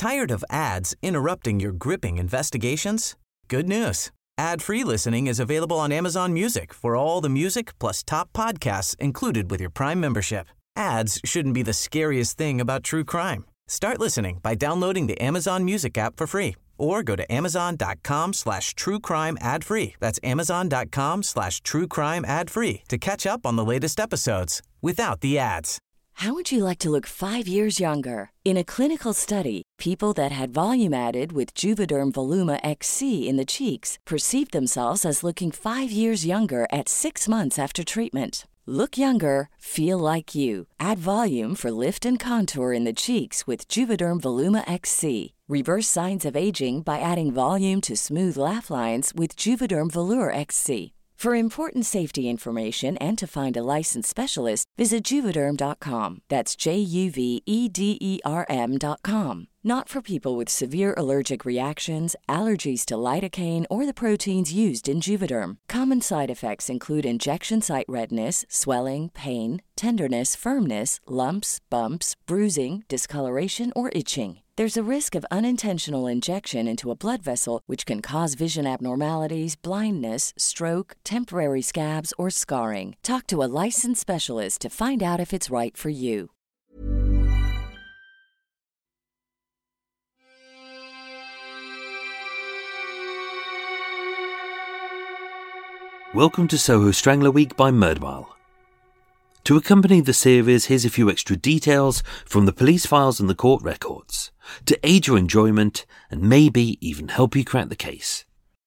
Tired of ads interrupting your gripping investigations? Good news. Ad-free listening is available on Amazon Music for all the music plus top podcasts included with your Prime membership. Ads shouldn't be the scariest thing about true crime. Start listening by downloading the Amazon Music app for free or go to amazon.com/truecrime ad-free. That's amazon.com/truecrime ad-free to catch up on the latest episodes without the ads. How would you like to look 5 years younger? In a clinical study, people that had volume added with Juvederm Voluma XC in the cheeks perceived themselves as looking 5 years younger at 6 months after treatment. Look younger, feel like you. Add volume for lift and contour in the cheeks with Juvederm Voluma XC. Reverse signs of aging by adding volume to smooth laugh lines with Juvederm Volure XC. For important safety information and to find a licensed specialist, visit Juvederm.com. That's JUVEDERM.com. Not for people with severe allergic reactions, allergies to lidocaine, or the proteins used in Juvederm. Common side effects include injection site redness, swelling, pain, tenderness, firmness, lumps, bumps, bruising, discoloration, or itching. There's a risk of unintentional injection into a blood vessel, which can cause vision abnormalities, blindness, stroke, temporary scabs, or scarring. Talk to a licensed specialist to find out if it's right for you. Welcome to Soho Strangler Week by Murdermile. To accompany the series, here's a few extra details from the police files and the court records, to aid your enjoyment and maybe even help you crack the case.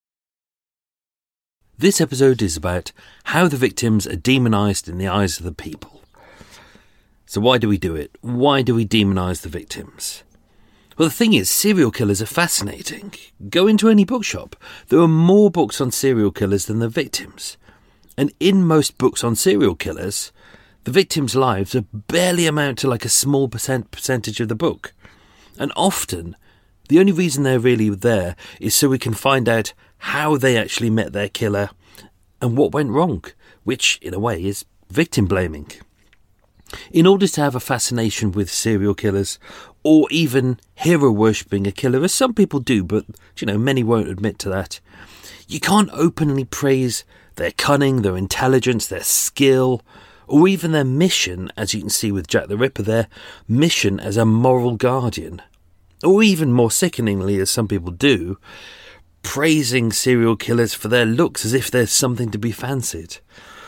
This episode is about how the victims are demonised in the eyes of the people. So why do we do it? Why do we demonise the victims? Well, the thing is, serial killers are fascinating. Go into any bookshop. There are more books on serial killers than the victims. And in most books on serial killers, the victims' lives are barely amount to like a small percentage of the book. And often, the only reason they're really there is so we can find out how they actually met their killer and what went wrong, which, in a way, is victim blaming. In order to have a fascination with serial killers, or even hero worshipping a killer, as some people do, but, many won't admit to that, you can't openly praise their cunning, their intelligence, their skill, or even their mission, as you can see with Jack the Ripper, their mission as a moral guardian. Or even more sickeningly, as some people do, praising serial killers for their looks as if there's something to be fancied.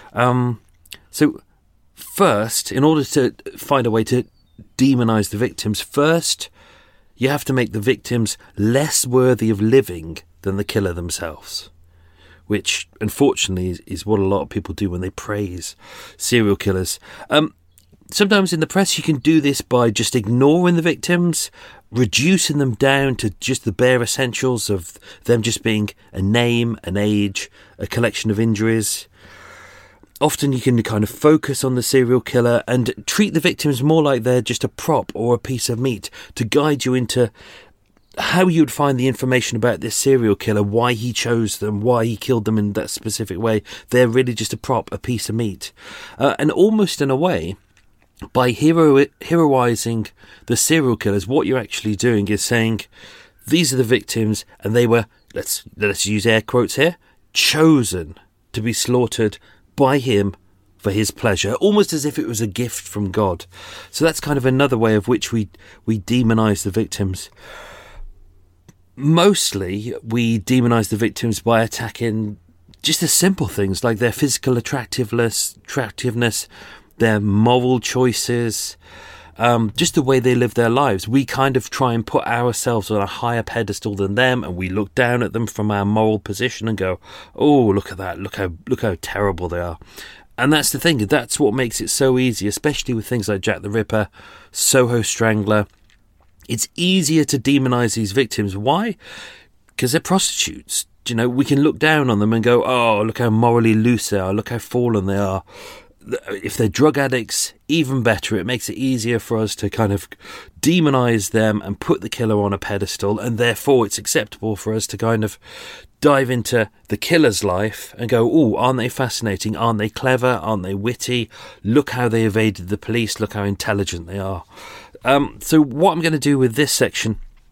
So first, in order to find a way to demonise the victims, first you have to make the victims less worthy of living than the killer themselves, which unfortunately is what a lot of people do when they praise serial killers. Sometimes in the press you can do this by just ignoring the victims, reducing them down to just the bare essentials of them just being a name, an age, a collection of injuries. Often you can kind of focus on the serial killer and treat the victims more like they're just a prop or a piece of meat to guide you into how you'd find the information about this serial killer, why he chose them, why he killed them in that specific way. They're really just a prop, a piece of meat. And almost in a way, by heroising the serial killers, what you're actually doing is saying, these are the victims, and they were, let's use air quotes here, chosen to be slaughtered by him for his pleasure, almost as if it was a gift from God. So that's kind of another way of which we demonise the victims. Mostly, we demonise the victims by attacking just the simple things like their physical attractiveness, their moral choices, just the way they live their lives. We kind of try and put ourselves on a higher pedestal than them, and we look down at them from our moral position and go, "Oh, look at that! Look how terrible they are." And that's the thing. That's what makes it so easy, especially with things like Jack the Ripper, Soho Strangler. It's easier to demonise these victims. Why? Because they're prostitutes. We can look down on them and go, "Oh, look how morally loose they are. Look how fallen they are." If they're drug addicts, even better. It makes it easier for us to kind of demonise them and put the killer on a pedestal, and therefore it's acceptable for us to kind of dive into the killer's life and go, "Oh, aren't they fascinating? Aren't they clever? Aren't they witty? Look how they evaded the police. Look how intelligent they are." So what I'm going to do with this section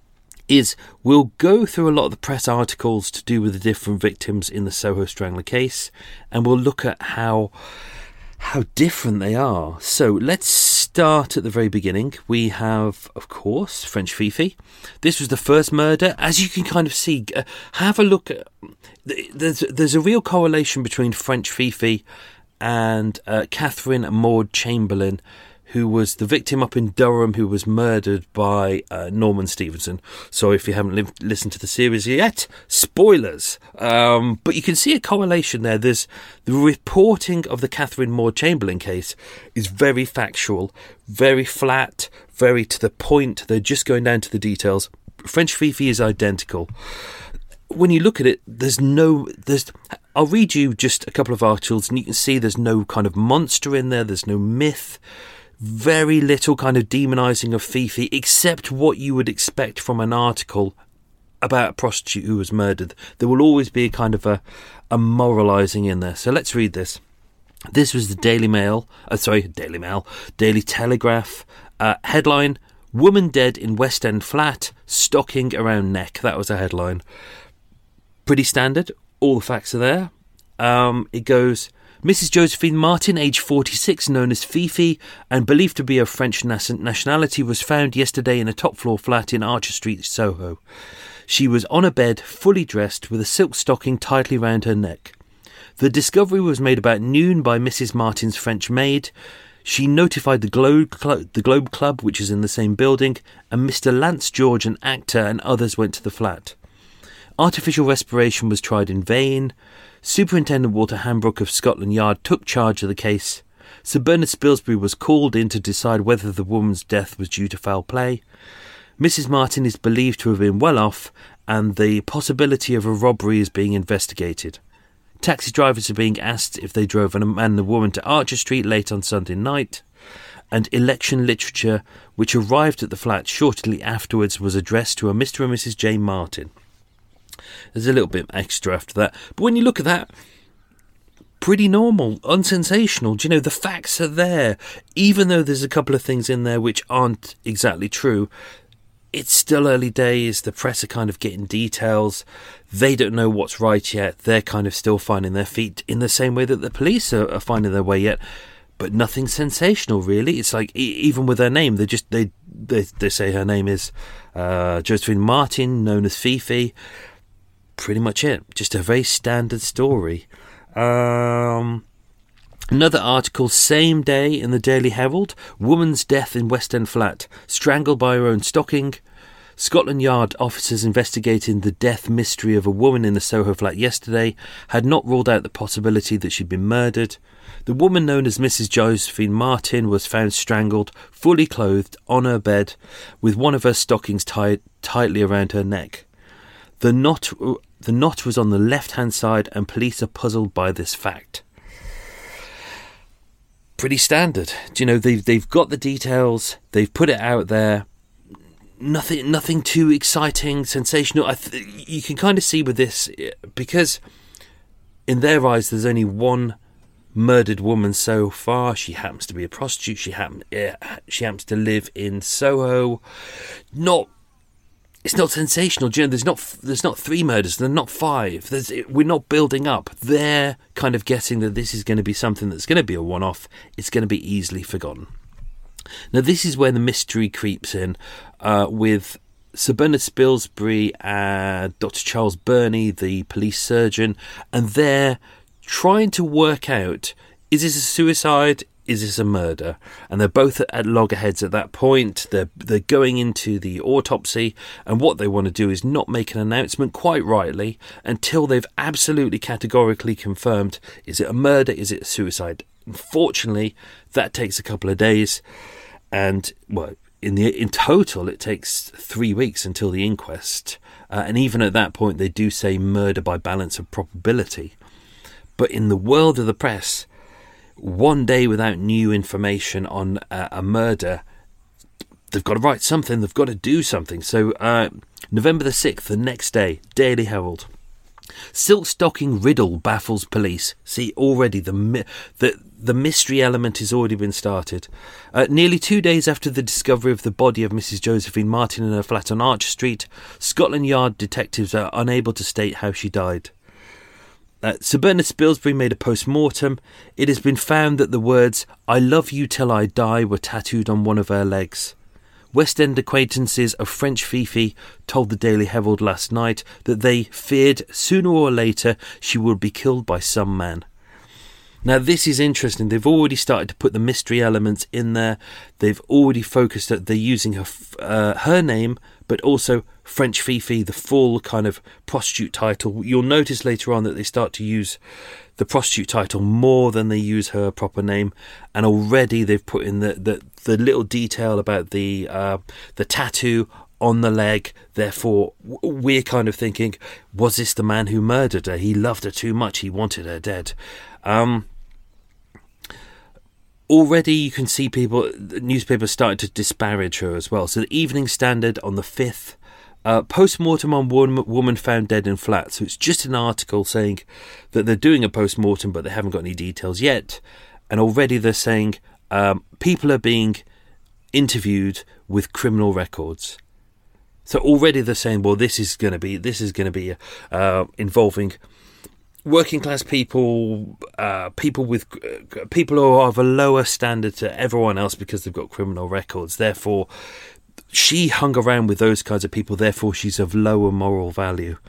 is we'll go through a lot of the press articles to do with the different victims in the Soho Strangler case, and we'll look at how different they are. So let's start at the very beginning. We have, of course, French Fifi. This was the first murder. As you can kind of see, have a look at... There's a real correlation between French Fifi and Catherine Maud Chamberlain, who was the victim up in Durham, who was murdered by Norman Stevenson. So if you haven't listened to the series yet, spoilers. But you can see a correlation there. There's the reporting of the Catherine Maud Chamberlain case is very factual, very flat, very to the point. They're just going down to the details. French Fifi is identical. When you look at it, I'll read you just a couple of articles, and you can see there's no kind of monster in there. There's no myth. Very little kind of demonising of Fifi, except what you would expect from an article about a prostitute who was murdered. There will always be a kind of a moralising in there. So let's read this. This was the Daily Telegraph. Headline, Woman dead in West End flat, stocking around neck. That was a headline. Pretty standard. All the facts are there. It goes... Mrs. Josephine Martin, age 46, known as Fifi, and believed to be of French nationality, was found yesterday in a top-floor flat in Archer Street, Soho. She was on a bed, fully dressed, with a silk stocking tightly round her neck. The discovery was made about noon by Mrs. Martin's French maid. She notified the Globe Club, which is in the same building, and Mr. Lance George, an actor, and others went to the flat. Artificial respiration was tried in vain. Superintendent Walter Hambrook of Scotland Yard took charge of the case. Sir Bernard Spilsbury was called in to decide whether the woman's death was due to foul play. Mrs. Martin is believed to have been well off, and the possibility of a robbery is being investigated. Taxi drivers are being asked if they drove a man and a woman to Archer Street late on Sunday night, and election literature, which arrived at the flat shortly afterwards, was addressed to a Mr. and Mrs. J. Martin. There's a little bit extra after that. But when you look at that, pretty normal, unsensational. Do you know, the facts are there. Even though there's a couple of things in there which aren't exactly true, it's still early days. The press are kind of getting details. They don't know what's right yet. They're kind of still finding their feet in the same way that the police are finding their way yet. But nothing sensational, really. It's like, even with her name, they say her name is Josephine Martin, known as Fifi. Pretty much it. Just a very standard story. Another article, same day in the Daily Herald. Woman's death in West End flat. Strangled by her own stocking. Scotland Yard officers investigating the death mystery of a woman in the Soho flat yesterday had not ruled out the possibility that she'd been murdered. The woman known as Mrs. Josephine Martin was found strangled, fully clothed, on her bed, with one of her stockings tied tightly around her neck. The knot was on the left-hand side, and police are puzzled by this fact. Pretty standard. Do you know, they've got the details, they've put it out there. Nothing too exciting, sensational. You can kind of see with this, because in their eyes there's only one murdered woman so far. She happens to be a prostitute. She happens to live in Soho. It's not sensational. Do you know, there's not 3 murders. There's not 5. We're not building up. They're kind of guessing that this is going to be something that's going to be a one-off. It's going to be easily forgotten. Now, this is where the mystery creeps in with Sir Bernard Spilsbury and Dr. Charles Burney, the police surgeon, and they're trying to work out, is this a suicide? Is this a murder? And they're both at loggerheads at that point. They're going into the autopsy, and what they want to do is not make an announcement, quite rightly, until they've absolutely categorically confirmed, is it a murder, is it a suicide? Unfortunately, that takes a couple of days, and well, in total it takes 3 weeks until the inquest, and even at that point they do say murder by balance of probability. But in the world of the press, 1 day without new information on a murder, they've got to write something, they've got to do something. So November the 6th, the next day, Daily Herald. Silk stocking riddle baffles police. See, already the mystery element has already been started. Nearly 2 days after the discovery of the body of Mrs. Josephine Martin in her flat on Archer Street, Scotland Yard detectives are unable to state how she died. Sir Bernard Spilsbury made a post-mortem. It has been found that the words, "I love you till I die," were tattooed on one of her legs. West End acquaintances of French Fifi told the Daily Herald last night that they feared sooner or later she would be killed by some man. Now, this is interesting. They've already started to put the mystery elements in there. They've already focused that they're using her name, but also French Fifi, the full kind of prostitute title. You'll notice later on that they start to use the prostitute title more than they use her proper name, and already they've put in the little detail about the tattoo on the leg. Therefore, we're kind of thinking, was this the man who murdered her? He loved her too much. He wanted her dead. Already you can see newspapers starting to disparage her as well. So the Evening Standard on the 5th, post-mortem on woman found dead in flat. So it's just an article saying that they're doing a post-mortem, but they haven't got any details yet. And already they're saying people are being interviewed with criminal records. So already they're saying, well, this is going to be involving working class people, people who are of a lower standard to everyone else because they've got criminal records. Therefore, she hung around with those kinds of people. Therefore, she's of lower moral value.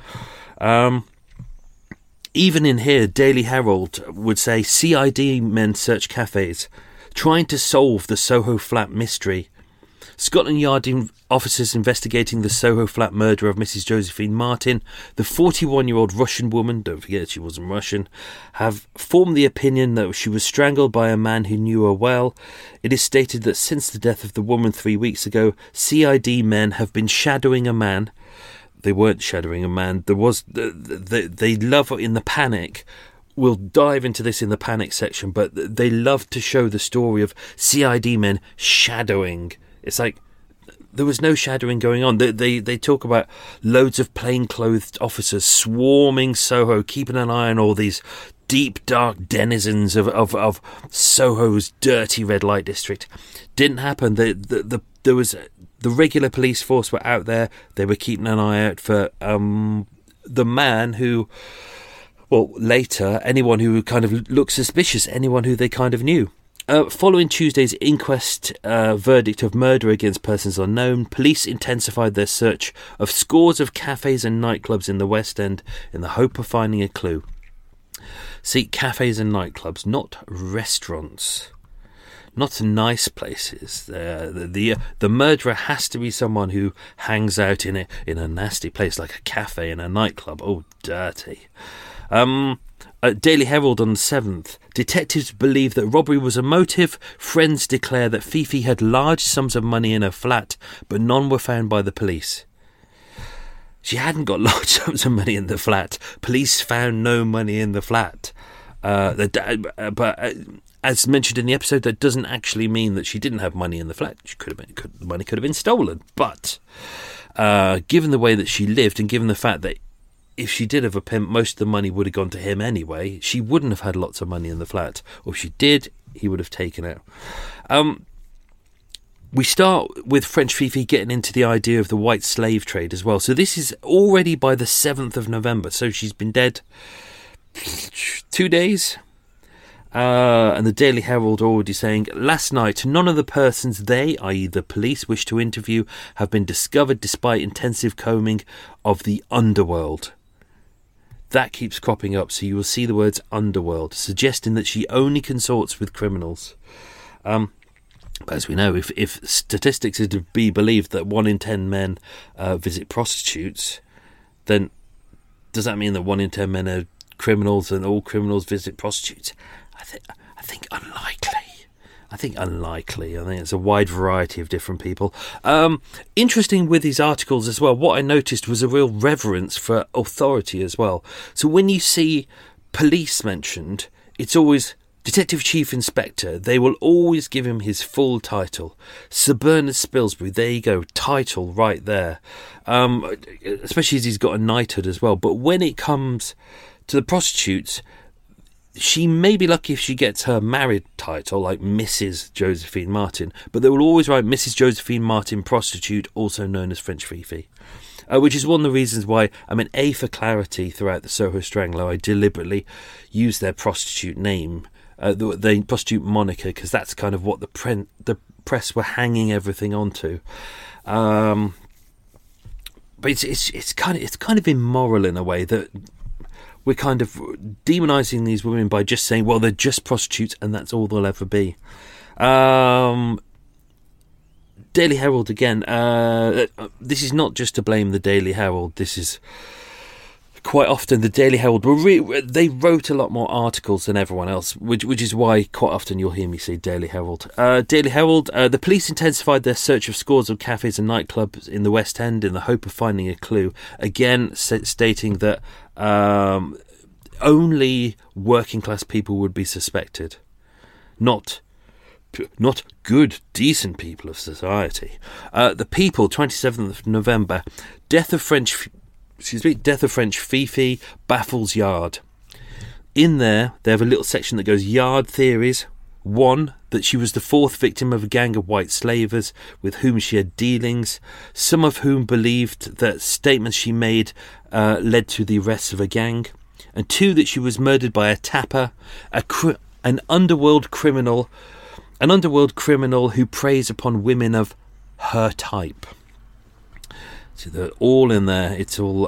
Even in here, Daily Herald would say CID men search cafes, trying to solve the Soho flat mystery. Scotland Yard officers investigating the Soho flat murder of Mrs. Josephine Martin, the 41-year-old Russian woman, don't forget she wasn't Russian, have formed the opinion that she was strangled by a man who knew her well. It is stated that since the death of the woman 3 weeks ago, CID men have been shadowing a man. They weren't shadowing a man. They love in the panic. We'll dive into this in the panic section, but they love to show the story of CID men shadowing. It's like there was no shadowing going on. They talk about loads of plainclothed officers swarming Soho, keeping an eye on all these deep, dark denizens of Soho's dirty red light district. Didn't happen. There was the regular police force were out there. They were keeping an eye out for the man who, well, later, anyone who kind of looked suspicious, anyone who they kind of knew. Following Tuesday's inquest verdict of murder against persons unknown, police intensified their search of scores of cafes and nightclubs in the West End in the hope of finding a clue. See, cafes and nightclubs, not restaurants, not nice places. The murderer has to be someone who hangs out in a nasty place like a cafe and a nightclub. Oh, dirty. Daily Herald on the 7th. Detectives believe that robbery was a motive. Friends declare that Fifi had large sums of money in her flat, but none were found by the police. She hadn't got large sums of money in the flat. Police found no money in the flat. But as mentioned in the episode, that doesn't actually mean that she didn't have money in the flat. The money could have been stolen. But given the way that she lived, and given the fact that if she did have a pimp, most of the money would have gone to him anyway. She wouldn't have had lots of money in the flat. Or if she did, he would have taken it. We start with French Fifi getting into the idea of the white slave trade as well. So this is already by the 7th of November. So she's been dead 2 days. And the Daily Herald already saying, last night, none of the persons they, i.e. the police, wish to interview have been discovered despite intensive combing of the underworld. That keeps cropping up, so you will see the words underworld, suggesting that she only consorts with criminals. But as we know, if statistics are to be believed that 1 in 10 men visit prostitutes, then does that mean that 1 in 10 men are criminals and all criminals visit prostitutes? I think unlikely. I think it's a wide variety of different people. Interesting with these articles as well, what I noticed was a real reverence for authority as well. So when you see police mentioned, it's always Detective Chief Inspector, they will always give him his full title. Sir Bernard Spilsbury, there you go, title right there. Especially as he's got a knighthood as well. But when it comes to the prostitutes, she may be lucky if she gets her married title, like Mrs. Josephine Martin, but they will always write Mrs. Josephine Martin, prostitute, also known as French Fifi. Which is one of the reasons why, A, for clarity throughout the Soho Strangler, I deliberately use their prostitute name, the prostitute moniker, because that's kind of what the press were hanging everything onto. But it's kind of immoral in a way that we're kind of demonising these women by just saying, well, they're just prostitutes and that's all they'll ever be. Daily Herald again. This is not just to blame the Daily Herald. This is quite often the Daily Herald they wrote a lot more articles than everyone else, which is why quite often you'll hear me say Daily Herald. Daily Herald. The police intensified their search of scores of cafes and nightclubs in the West End in the hope of finding a clue. Again, stating that only working class people would be suspected, not good, decent people of society. The People, 27th of November. Death of French Fifi baffles Yard. In there, they have a little section that goes Yard theories. 1, that she was the 4th victim of a gang of white slavers with whom she had dealings, some of whom believed that statements she made led to the arrests of a gang. And 2, that she was murdered by a tapper, an underworld criminal who preys upon women of her type. So they're all in there. It's all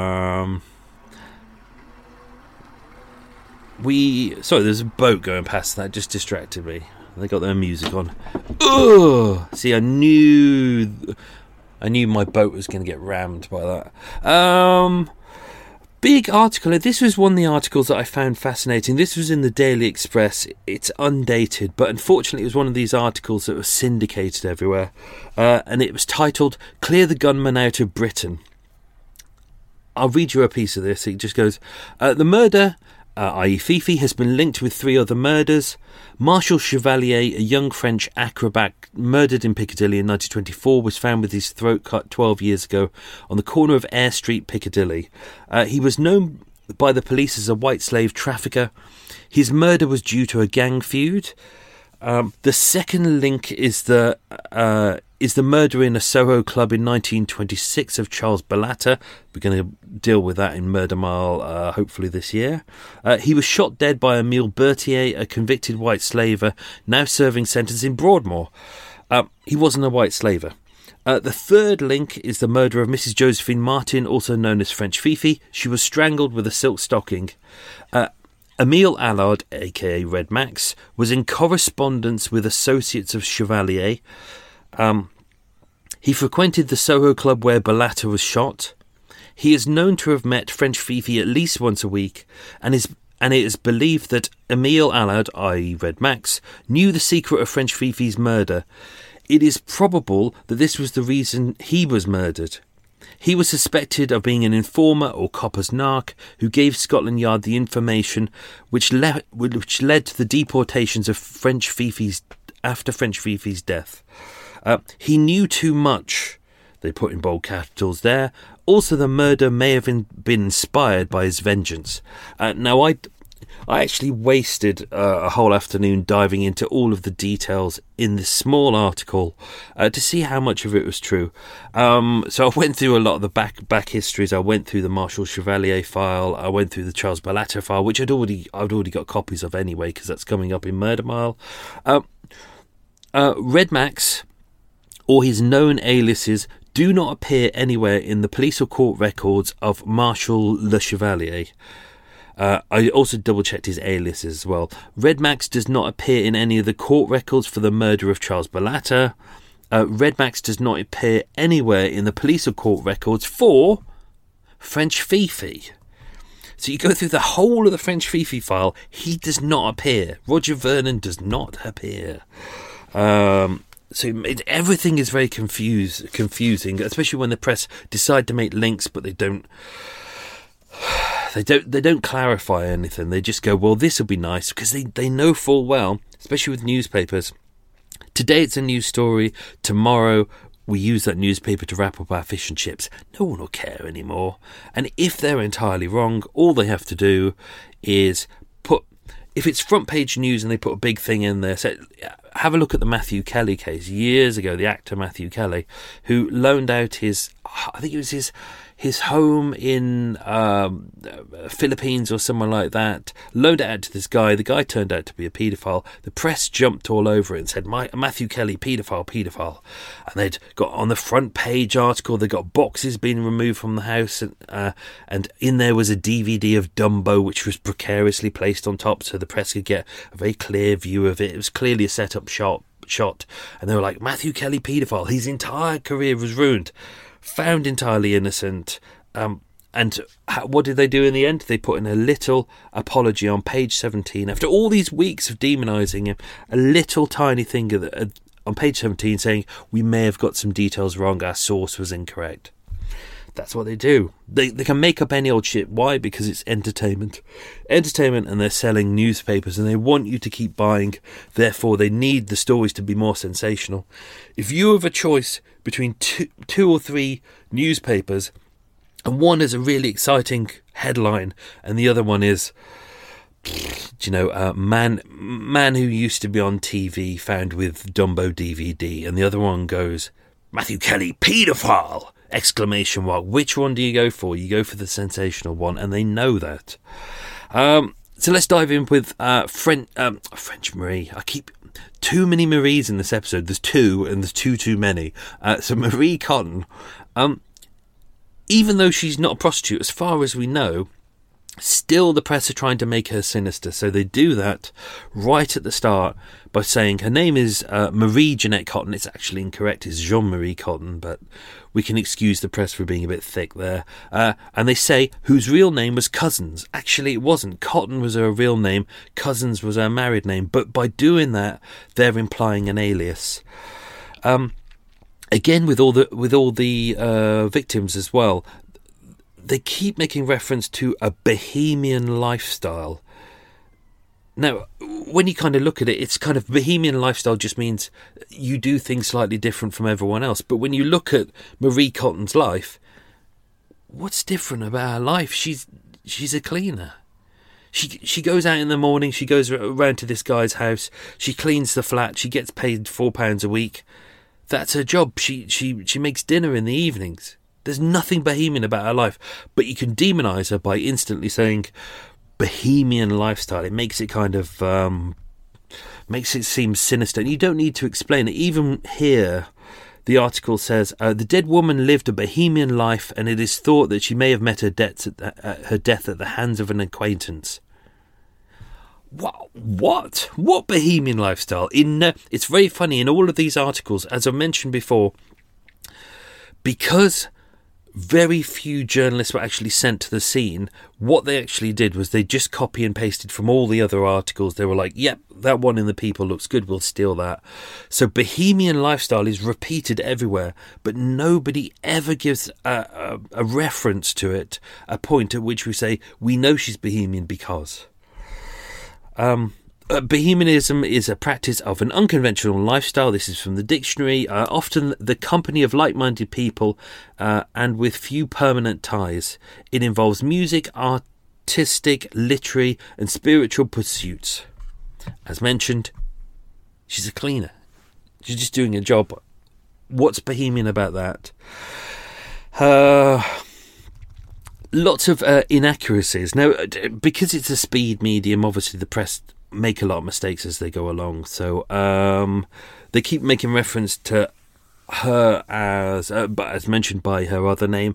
there's a boat going past that just distracted me. They got their music on. Ugh! See, I knew my boat was going to get rammed by that. Big article. This was one of the articles that I found fascinating. This was in the Daily Express. It's undated, but unfortunately it was one of these articles that was syndicated everywhere. And it was titled, Clear the Gunman Out of Britain. I'll read you a piece of this. It just goes, the murder, i.e. Fifi, has been linked with 3 other murders. Marshal Chevalier, a young French acrobat murdered in Piccadilly in 1924, was found with his throat cut 12 years ago on the corner of Eyre Street, Piccadilly. He was known by the police as a white slave trafficker. His murder was due to a gang feud. The second link is the murder in a Soho club in 1926 of Charles Balata. We're going to deal with that in Murder Mile, hopefully this year. He was shot dead by Emile Berthier, a convicted white slaver, now serving sentence in Broadmoor. He wasn't a white slaver. The third link is the murder of Mrs. Josephine Martin, also known as French Fifi. She was strangled with a silk stocking. Emile Allard, aka Red Max, was in correspondence with associates of Chevalier. He frequented the Soho club where Balata was shot. He is known to have met French Fifi at least once a week, and it is believed that Emile Allard, i.e. Red Max, knew the secret of French Fifi's murder. It is probable that this was the reason he was murdered. He was suspected of being an informer or copper's narc who gave Scotland Yard the information which led to the deportations of French Fifi's death. He knew too much, they put in bold capitals there. Also, the murder may have been inspired by his vengeance. Now, I actually wasted a whole afternoon diving into all of the details in this small article to see how much of it was true. So I went through a lot of the back histories. I went through the Marshal Chevalier file. I went through the Charles Balata file, which I'd already got copies of anyway, because that's coming up in Murder Mile. Red Max, or his known aliases, do not appear anywhere in the police or court records of Marshal Le Chevalier. I also double-checked his aliases as well. Red Max does not appear in any of the court records for the murder of Charles Balata. Red Max does not appear anywhere in the police or court records for French Fifi. So you go through the whole of the French Fifi file, he does not appear. Roger Vernon does not appear. So everything is very confusing, especially when the press decide to make links, but they don't. They don't clarify anything. They just go, well, this will be nice, because they know full well, especially with newspapers. Today it's a news story. Tomorrow we use that newspaper to wrap up our fish and chips. No one will care anymore. And if they're entirely wrong, all they have to do is if it's front page news and they put a big thing in there, so have a look at the Matthew Kelly case years ago, the actor Matthew Kelly, who loaned out I think it was his home in Philippines or somewhere like that, loaned it out to this guy. The guy turned out to be a paedophile. The press jumped all over it and said, Matthew Kelly, paedophile. And they'd got on the front page article, they got boxes being removed from the house, and in there was a DVD of Dumbo, which was precariously placed on top so the press could get a very clear view of it. It was clearly a set-up shot. And they were like, Matthew Kelly, paedophile. His entire career was ruined. Found entirely innocent. And what did they do in the end? They put in a little apology on page 17. After all these weeks of demonising him, a little tiny thing on page 17 saying, we may have got some details wrong, our source was incorrect. That's what they do. They can make up any old shit. Why? Because it's entertainment. Entertainment, and they're selling newspapers, and they want you to keep buying. Therefore, they need the stories to be more sensational. If you have a choice between two or three newspapers, and one is a really exciting headline, and the other one is, man who used to be on TV found with Dumbo DVD, and the other one goes, Matthew Kelly, paedophile! ! Which one do you go for? You go for the sensational one, and they know that. So let's dive in with French Marie. I keep too many Maries in this episode. There's two, and there's too many. So Marie Cotton, even though she's not a prostitute, as far as we know, still the press are trying to make her sinister. So they do that right at the start by saying her name is Marie Jeanette Cotton. It's actually incorrect. It's Jean-Marie Cotton, but we can excuse the press for being a bit thick there. And they say whose real name was Cousins. Actually, it wasn't. Cotton was her real name. Cousins was her married name. But by doing that, they're implying an alias. Again, with all the victims as well, they keep making reference to a bohemian lifestyle. Now, when you kind of look at it, it's kind of bohemian lifestyle just means you do things slightly different from everyone else. But when you look at Marie Cotton's life, what's different about her life? She's a cleaner. She goes out in the morning, she goes around to this guy's house, she cleans the flat, she gets paid £4 a week. That's her job. She makes dinner in the evenings. There's nothing bohemian about her life, but you can demonise her by instantly saying bohemian lifestyle. It makes it kind of makes it seem sinister, and you don't need to explain it. Even here, the article says the dead woman lived a bohemian life, and it is thought that she may have met her death at the hands of an acquaintance. What bohemian lifestyle? It's very funny in all of these articles, as I mentioned before, because very few journalists were actually sent to the scene. What they actually did was they just copy and pasted from all the other articles. They were like, yep, that one in the People looks good, we'll steal that. So bohemian lifestyle is repeated everywhere, but nobody ever gives a reference to it, a point at which we say, we know she's bohemian because... Bohemianism is a practice of an unconventional lifestyle. This is from the dictionary. Often the company of like-minded people and with few permanent ties. It involves music, artistic, literary and spiritual pursuits. As mentioned, she's a cleaner. She's just doing a job. What's bohemian about that? Lots of inaccuracies. Now, because it's a speed medium, obviously the press make a lot of mistakes as they go along. So they keep making reference to her as mentioned by her other name.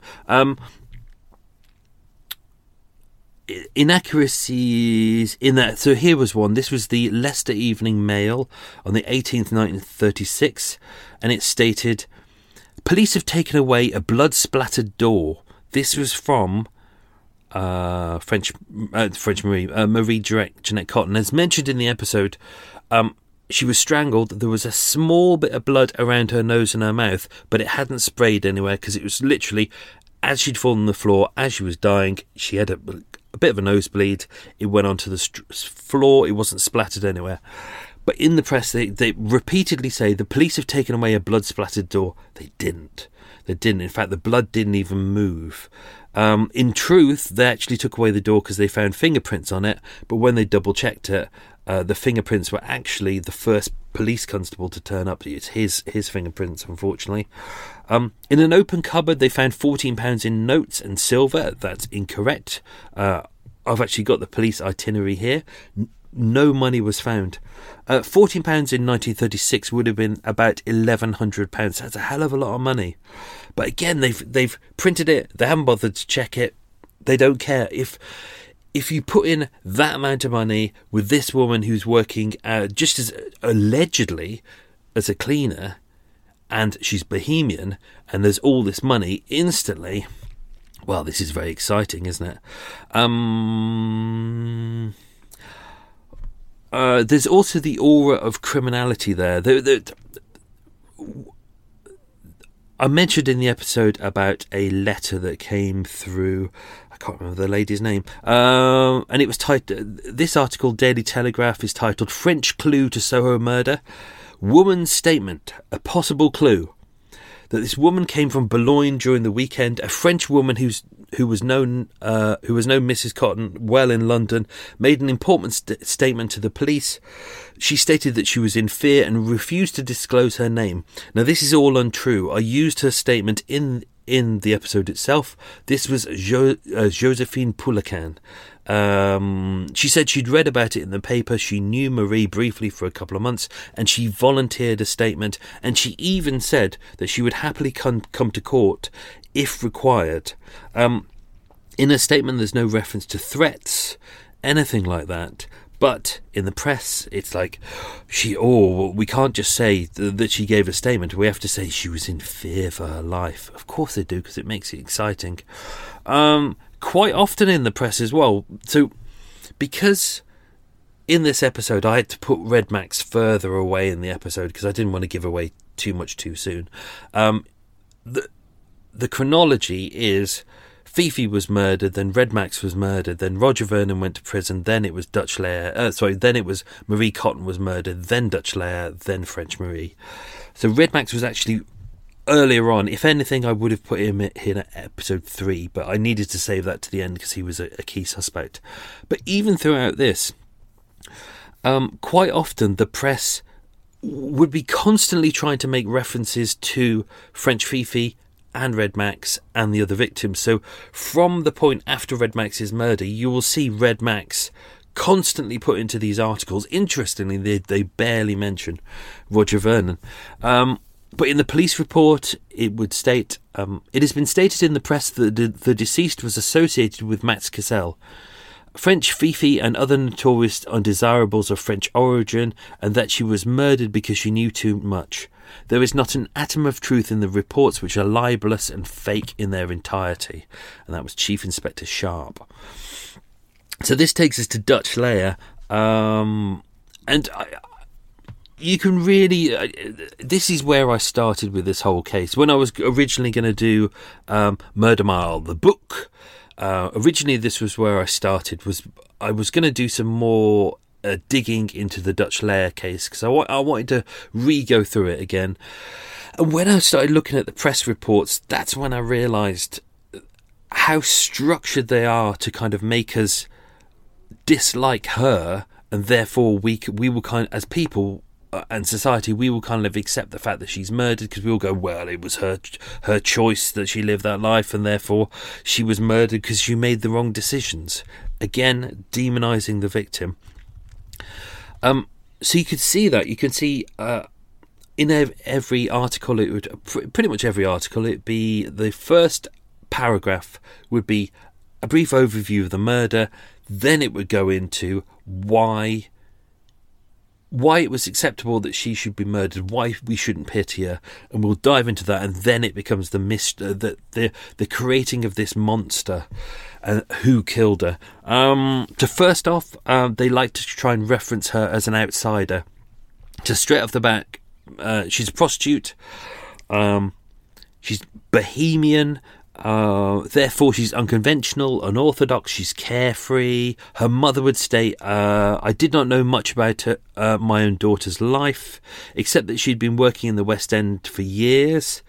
Inaccuracies in that. So here was one. This was the Leicester Evening Mail on the 18th, 1936, and it stated, police have taken away a blood-splattered door. This was from French Marie Jeanette Cotton. As mentioned in the episode, she was strangled. There was a small bit of blood around her nose and her mouth, but it hadn't sprayed anywhere because it was literally as she'd fallen on the floor, as she was dying, she had a bit of a nosebleed. It went onto the floor. It wasn't splattered anywhere. But in the press, they repeatedly say the police have taken away a blood-splattered door. They didn't. They didn't. In fact, the blood didn't even move. In truth, they actually took away the door because they found fingerprints on it. But when they double-checked it, the fingerprints were actually the first police constable to turn up. It's his fingerprints, unfortunately. In an open cupboard, they found £14 in notes and silver. That's incorrect. I've actually got the police itinerary here. No money was found. £14 in 1936 would have been about £1,100. That's a hell of a lot of money. But again, they've printed it. They haven't bothered to check it. They don't care. If you put in that amount of money with this woman who's working just as allegedly as a cleaner, and she's Bohemian, and there's all this money instantly, well, this is very exciting, isn't it? There's also the aura of criminality there. I mentioned in the episode about a letter that came through, I can't remember the lady's name, and it was titled, this article, Daily Telegraph, is titled French Clue to Soho Murder. Woman's Statement, a possible clue. That this woman came from Boulogne during the weekend, a French woman who was known Mrs. Cotton well in London, made an important statement to the police. She stated that she was in fear and refused to disclose her name. Now, this is all untrue. I used her statement in the episode itself. This was Josephine Poulequin. She said she'd read about it in the paper. She knew Marie briefly for a couple of months, and she volunteered a statement, and she even said that she would happily come to court if required. In her statement, there's no reference to threats, anything like that. But in the press, it's like, we can't just say that she gave a statement. We have to say she was in fear for her life. Of course they do, because it makes it exciting. Quite often in the press as well. So, because in this episode I had to put Red Max further away in the episode because I didn't want to give away too much too soon. The chronology is Fifi was murdered, then Red Max was murdered, then Roger Vernon went to prison, then it was then it was Marie Cotton was murdered, then Dutch Lair, then French Marie. So Red Max was actually earlier on. If anything, I would have put him in at episode 3, but I needed to save that to the end because he was a key suspect. But even throughout this, quite often the press would be constantly trying to make references to French Fifi and Red Max and the other victims. So from the point after Red Max's murder, you will see Red Max constantly put into these articles. Interestingly, they barely mention Roger Vernon. But in the police report, it would state, it has been stated in the press that the deceased was associated with Max Cassel, French Fifi and other notorious undesirables of French origin, and that she was murdered because she knew too much. There is not an atom of truth in the reports, which are libelous and fake in their entirety. And that was Chief Inspector Sharp. So this takes us to Dutch Lair, and you can really... this is where I started with this whole case. When I was originally going to do Murder Mile, the book, originally this was where I started. I was going to do some more digging into the Dutch Lair case because I wanted to re-go through it again. And when I started looking at the press reports, that's when I realised how structured they are to kind of make us dislike her, and therefore we will kind of, as people and society, we will kind of accept the fact that she's murdered because we all go, well, it was her choice that she lived that life, and therefore she was murdered because she made the wrong decisions. Again, demonising the victim. So you could see that. You can see in every article, it would pretty much every article, it'd be the first paragraph would be a brief overview of the murder. Then it would go into why it was acceptable that she should be murdered, why we shouldn't pity her, and we'll dive into that. And then it becomes the creating of this monster, who killed her. So first off, they like to try and reference her as an outsider. So straight off the back, she's a prostitute. She's Bohemian. Therefore, she's unconventional, unorthodox, she's carefree. Her mother would state, I did not know much about my own daughter's life, except that she'd been working in the West End for years.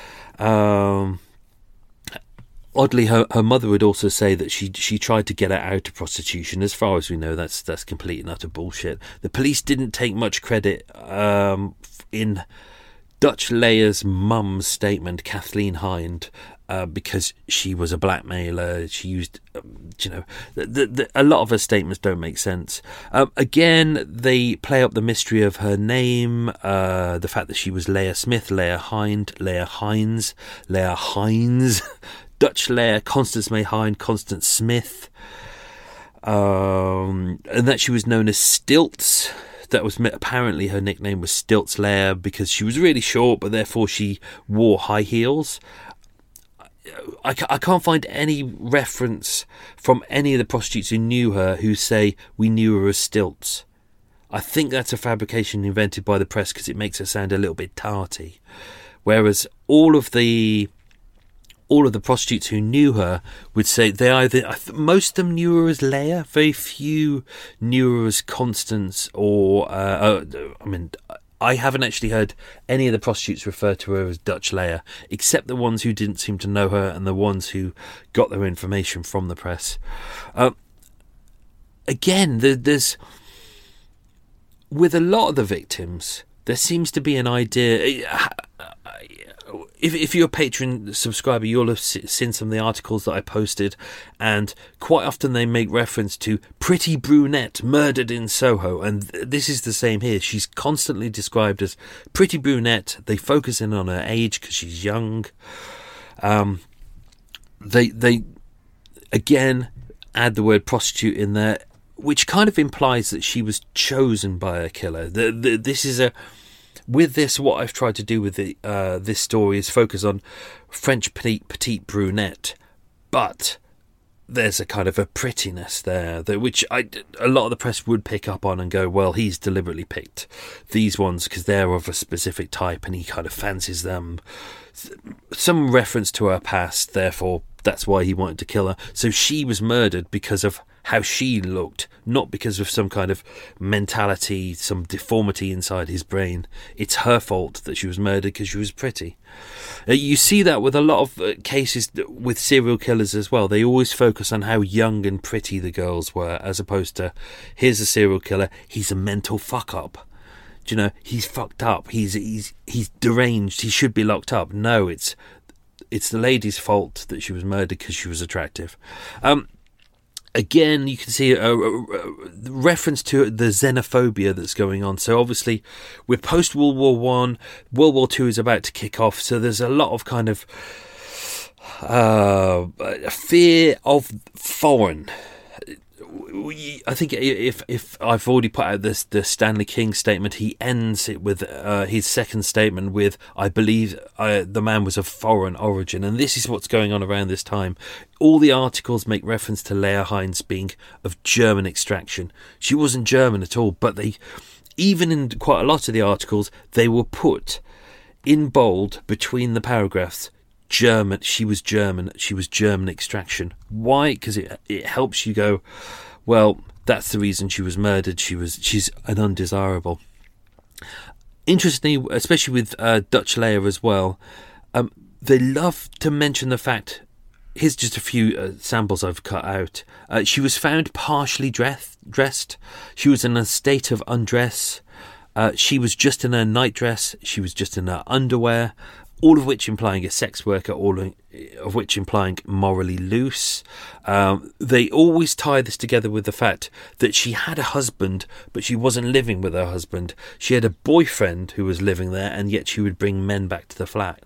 Oddly, her mother would also say that she tried to get her out of prostitution. As far as we know, that's complete and utter bullshit. The police didn't take much credit in Dutch Leia's mum's statement, Kathleen Hind, because she was a blackmailer. She used, a lot of her statements don't make sense. Again, they play up the mystery of her name, the fact that she was Leia Smith, Leia Hind, Leia Hines, Dutch Leia, Constance May Hind, Constance Smith, and that she was known as Stilts. That was apparently her nickname was Stilts Leia because she was really short, but therefore she wore high heels. I can't find any reference from any of the prostitutes who knew her who say we knew her as Stilts. I think that's a fabrication invented by the press because it makes her sound a little bit tarty. Whereas all of the prostitutes who knew her would say most of them knew her as Leia. Very few knew her as Constance or I haven't actually heard any of the prostitutes refer to her as Dutch Leia, except the ones who didn't seem to know her and the ones who got their information from the press. Again, there's with a lot of the victims, there seems to be an idea. If you're a Patreon subscriber, you'll have seen some of the articles that I posted, and quite often they make reference to pretty brunette murdered in Soho, and this is the same here. She's constantly described as pretty brunette. They focus in on her age because she's young. They again add the word prostitute in there, which kind of implies that she was chosen by a killer. This is with this, what I've tried to do with this story is focus on French petite brunette, but there's a kind of a prettiness there, which a lot of the press would pick up on and go, well, he's deliberately picked these ones because they're of a specific type and he kind of fancies them. Some reference to her past, therefore that's why he wanted to kill her. So she was murdered because of how she looked, not because of some kind of mentality, some deformity inside his brain. It's her fault that she was murdered because she was pretty. You see that with a lot of cases with serial killers as well. They always focus on how young and pretty the girls were, as opposed to, here's a serial killer, he's a mental fuck-up. Do you know, he's fucked up, he's deranged, he should be locked up. No, it's the lady's fault that she was murdered because she was attractive. Again, you can see a reference to the xenophobia that's going on. So obviously, we're post-World War I. World War II is about to kick off. So there's a lot of kind of fear of foreign. I think if I've already put out the Stanley King statement, he ends it with his second statement with, I believe the man was of foreign origin. And this is what's going on around this time. All the articles make reference to Leia Hines being of German extraction. She wasn't German at all, but even in quite a lot of the articles, they were put in bold between the paragraphs, German, she was German extraction. Why? Because it helps you go, well, that's the reason she was murdered. She's an undesirable. Interestingly, especially with Dutch Leia as well, they love to mention the fact. Here's just a few samples I've cut out. She was found partially dressed. She was in a state of undress. She was just in her nightdress. She was just in her underwear. All of which implying a sex worker, all of which implying morally loose. They always tie this together with the fact that she had a husband, but she wasn't living with her husband. She had a boyfriend who was living there, and yet she would bring men back to the flat.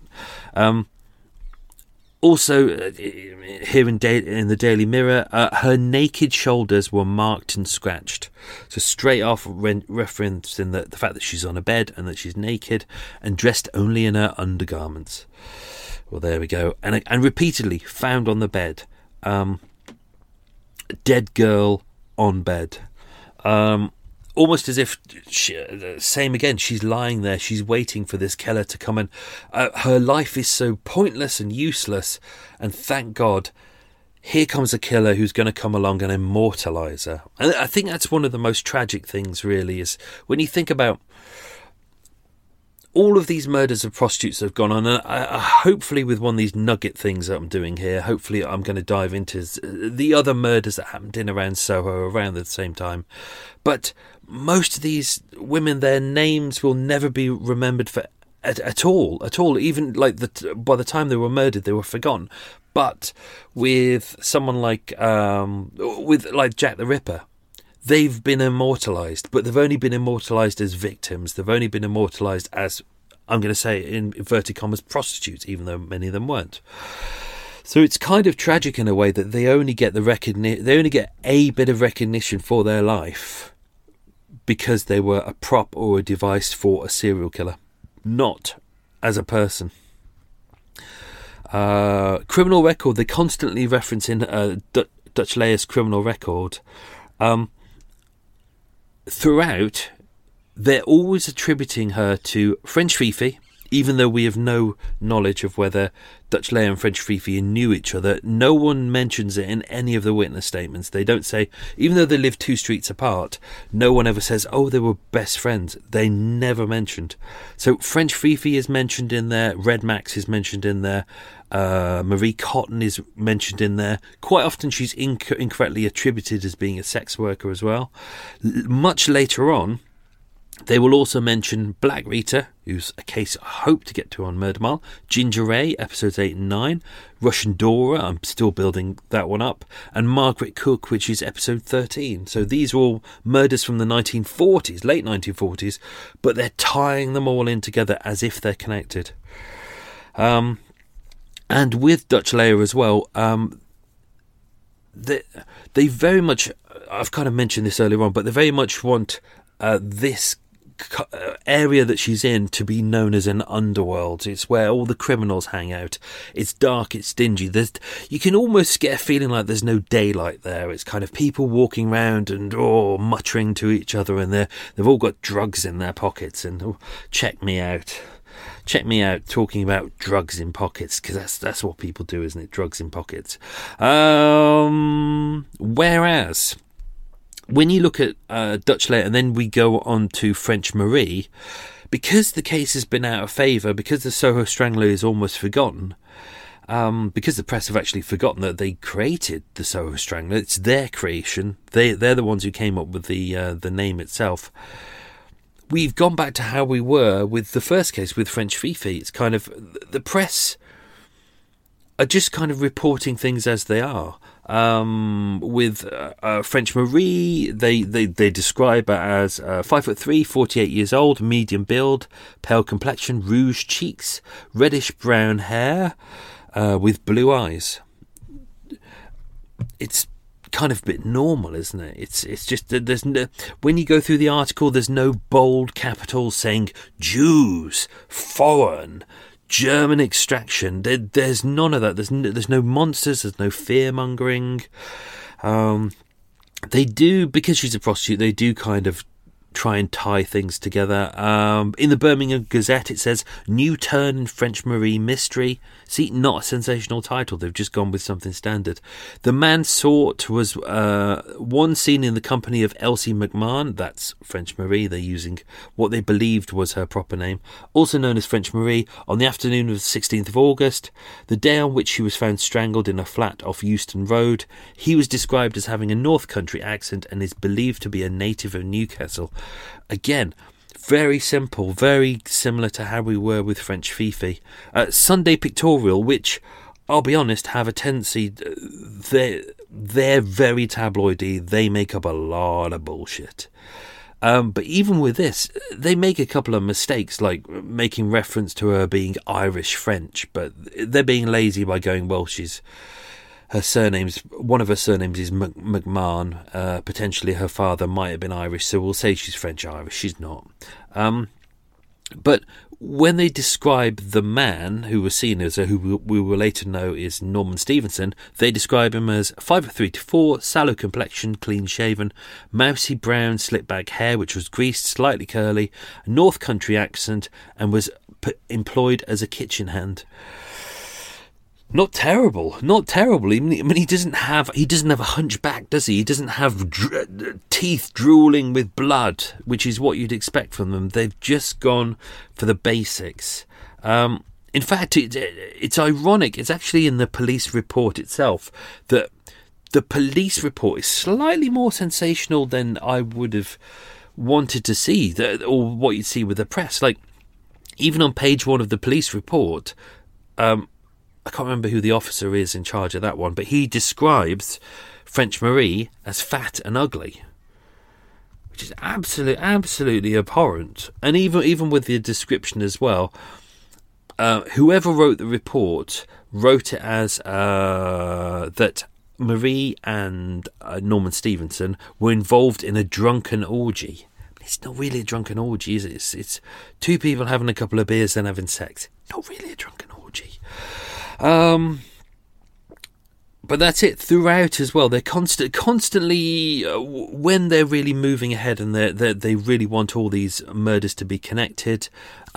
Also, here in the Daily Mirror, her naked shoulders were marked and scratched. So straight off referencing the fact that she's on a bed and that she's naked and dressed only in her undergarments. Well, there we go. And repeatedly found on the bed. Dead girl on bed. almost as if, same again, she's lying there, she's waiting for this killer to come, and her life is so pointless and useless, and thank God, here comes a killer who's going to come along and immortalise her. And I think that's one of the most tragic things, really, is when you think about all of these murders of prostitutes that have gone on, and hopefully with one of these nugget things that I'm doing here, hopefully I'm going to dive into the other murders that happened in around Soho around the same time. But most of these women, their names will never be remembered for at all. Even like by the time they were murdered, they were forgotten. But with someone like Jack the Ripper, they've been immortalised, but they've only been immortalised as victims. They've only been immortalised as, I'm going to say in inverted commas, prostitutes, even though many of them weren't. So it's kind of tragic in a way that they only get they only get a bit of recognition for their life because they were a prop or a device for a serial killer, not as a person. Criminal record, they constantly reference in Dutch Leia's criminal record. Throughout, they're always attributing her to French Fifi, even though we have no knowledge of whether Dutch Leia and French Fifi knew each other. No one mentions it in any of the witness statements. They don't say, even though they live 2 streets apart, no one ever says, oh, they were best friends. They never mentioned. So French Fifi is mentioned in there, Red Max is mentioned in there, Marie Cotton is mentioned in there. Quite often she's incorrectly attributed as being a sex worker as well. Much later on, they will also mention Black Rita, who's a case I hope to get to on Murder Mile, Ginger Ray, episodes 8 and 9, Russian Dora, I'm still building that one up, and Margaret Cook, which is episode 13. So these are all murders from the 1940s, late 1940s, but they're tying them all in together as if they're connected. And with Dutch Leia as well, they very much, I've kind of mentioned this earlier on, but they very much want this area that she's in to be known as an underworld. It's where all the criminals hang out. It's dark, it's dingy. You can almost get a feeling like there's no daylight there. It's kind of people walking around and muttering to each other, and they've all got drugs in their pockets, and check me out, talking about drugs in pockets, because that's what people do, isn't it? Drugs in pockets. Whereas when you look at Dutch Leia, and then we go on to French Marie, because the case has been out of favour, because the Soho Strangler is almost forgotten, because the press have actually forgotten that they created the Soho Strangler, it's their creation, they're the ones who came up with the name itself. We've gone back to how we were with the first case with French Fifi. It's kind of, the press are just kind of reporting things as they are. With French Marie, they describe her as 5'3", 48 years old, medium build, pale complexion, rouge cheeks, reddish brown hair, with blue eyes. It's kind of a bit normal, isn't it? It's just that there's no, when you go through the article, there's no bold capitals saying Jews, foreign, German extraction. There's none of that. There's no monsters. There's no fear mongering. They do, because she's a prostitute, they do kind of try and tie things together. In the Birmingham Gazette, it says new turn in French Marie mystery. See, not a sensational title. They've just gone with something standard. The man sought was one seen in the company of Elsie McMahon. That's French Marie. They're using what they believed was her proper name, also known as French Marie, on the afternoon of the 16th of August, the day on which she was found strangled in a flat off Euston Road. He was described as having a North Country accent and is believed to be a native of Newcastle. Again, very simple, very similar to how we were with French Fifi. Sunday Pictorial, which, I'll be honest, have a tendency, they're very tabloidy. They make up a lot of bullshit. But even with this, they make a couple of mistakes, like making reference to her being Irish French, but they're being lazy by going, well, one of her surnames is McMahon. Potentially her father might have been Irish, so we'll say she's French-Irish. She's not. But when they describe the man who was seen as, who we will later know is Norman Stevenson, they describe him as 5'3" to 4", sallow complexion, clean shaven, mousy brown slick back hair which was greased, slightly curly, a North Country accent, and was employed as a kitchen hand. Not terrible. I mean, he doesn't have a hunchback, does he? He doesn't have teeth drooling with blood, which is what you'd expect from them. They've just gone for the basics. In fact, it's ironic. It's actually in the police report itself that the police report is slightly more sensational than I would have wanted to see, or what you'd see with the press. Like, even on page 1 of the police report, I can't remember who the officer is in charge of that one, but he describes French Marie as fat and ugly, which is absolutely abhorrent. And even with the description as well, whoever wrote the report wrote it as that Marie and Norman Stevenson were involved in a drunken orgy. It's not really a drunken orgy, is it? It's two people having a couple of beers then having sex. Not really a drunken orgy. But that's it throughout as well. They're constantly when they're really moving ahead and they really want all these murders to be connected.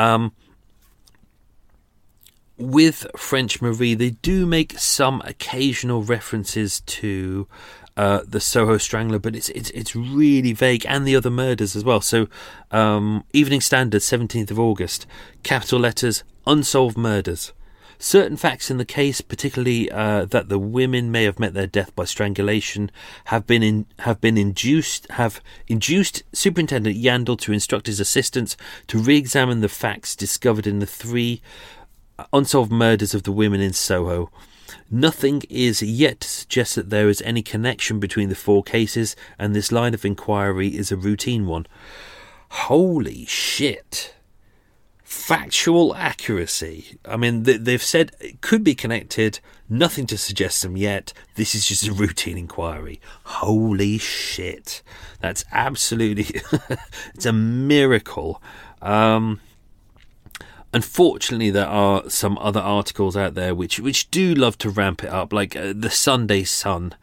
With French Marie, they do make some occasional references to the Soho Strangler, but it's really vague, and the other murders as well. So, Evening Standard, 17th of August, capital letters, unsolved murders. Certain facts in the case, particularly that the women may have met their death by strangulation, have induced Superintendent Yandell to instruct his assistants to re-examine the facts discovered in the 3 unsolved murders of the women in Soho. Nothing is yet to suggest that there is any connection between the 4 cases, and this line of inquiry is a routine one. Holy shit. Factual accuracy. I mean, they've said it could be connected, nothing to suggest them yet. This is just a routine inquiry. Holy shit. That's absolutely... it's a miracle. Unfortunately, there are some other articles out there which do love to ramp it up, like the Sunday Sun.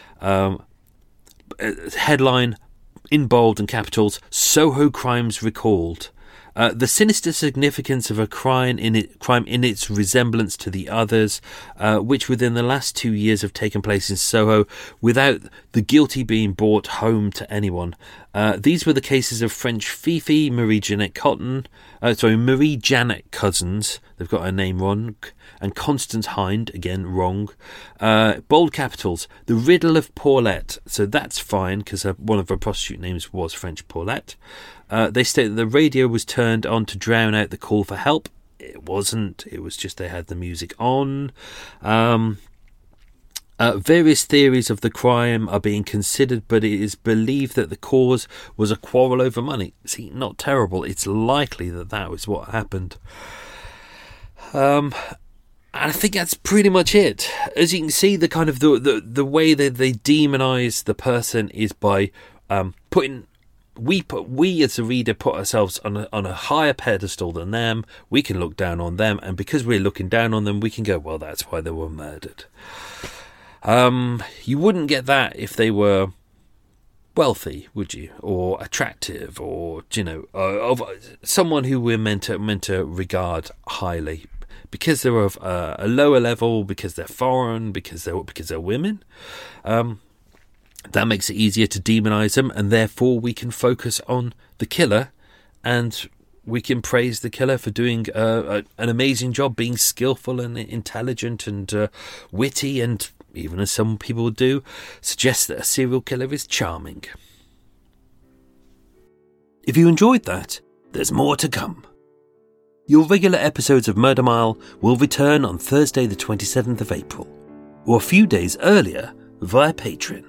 Headline in bold and capitals, Soho crimes recalled. The sinister significance of a crime in its resemblance to the others, which within the last 2 years have taken place in Soho, without the guilty being brought home to anyone. These were the cases of French Fifi, Marie Janet Cousins. They've got her name wrong. And Constance Hind, again wrong. Bold capitals, the riddle of Paulette. So that's fine, because one of her prostitute names was French Paulette. They state that the radio was turned on to drown out the call for help. It wasn't. It was just they had the music on. Various theories of the crime are being considered, but it is believed that the cause was a quarrel over money. See, not terrible. It's likely that was what happened. And I think that's pretty much it. As you can see, the kind of the way that they demonise the person is by putting... We as a reader put ourselves on a higher pedestal than them. We can look down on them, and because we're looking down on them, we can go, well, that's why they were murdered. You wouldn't get that if they were wealthy, would you? Or attractive, or of someone who we're meant to regard highly, because they're of a lower level, because they're foreign, because they're women. That makes it easier to demonise them, and therefore we can focus on the killer, and we can praise the killer for doing an amazing job, being skillful and intelligent and witty, and even as some people do, suggest that a serial killer is charming. If you enjoyed that, there's more to come. Your regular episodes of Murder Mile will return on Thursday the 27th of April, or a few days earlier via Patreon.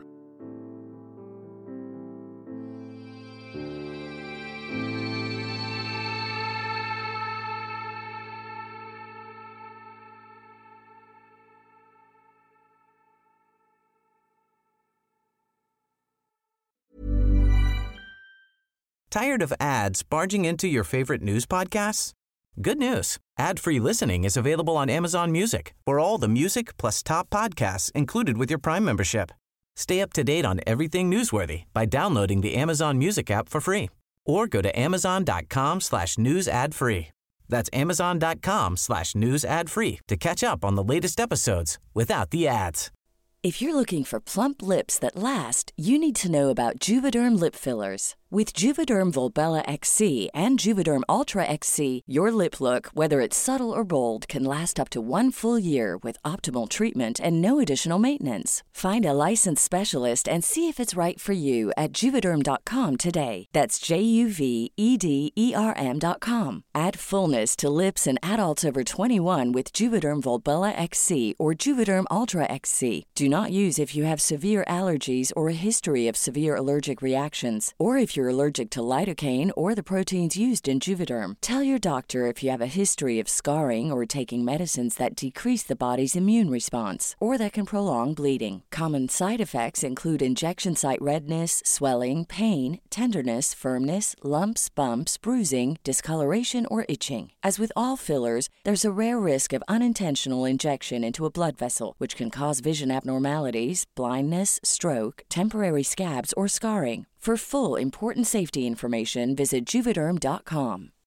Tired of ads barging into your favorite news podcasts? Good news. Ad-free listening is available on Amazon Music for all the music plus top podcasts included with your Prime membership. Stay up to date on everything newsworthy by downloading the Amazon Music app for free or go to amazon.com/news ad free. That's amazon.com/news ad free to catch up on the latest episodes without the ads. If you're looking for plump lips that last, you need to know about Juvederm lip fillers. With Juvederm Volbella XC and Juvederm Ultra XC, your lip look, whether it's subtle or bold, can last up to 1 full year with optimal treatment and no additional maintenance. Find a licensed specialist and see if it's right for you at Juvederm.com today. That's JUVEDERM.com. Add fullness to lips in adults over 21 with Juvederm Volbella XC or Juvederm Ultra XC. Do not use if you have severe allergies or a history of severe allergic reactions, or if you're allergic to lidocaine or the proteins used in Juvederm. Tell your doctor if you have a history of scarring or taking medicines that decrease the body's immune response or that can prolong bleeding. Common side effects include injection site redness, swelling, pain, tenderness, firmness, lumps, bumps, bruising, discoloration, or itching. As with all fillers, there's a rare risk of unintentional injection into a blood vessel, which can cause vision abnormalities, blindness, stroke, temporary scabs, or scarring. For full, important safety information, visit Juvederm.com.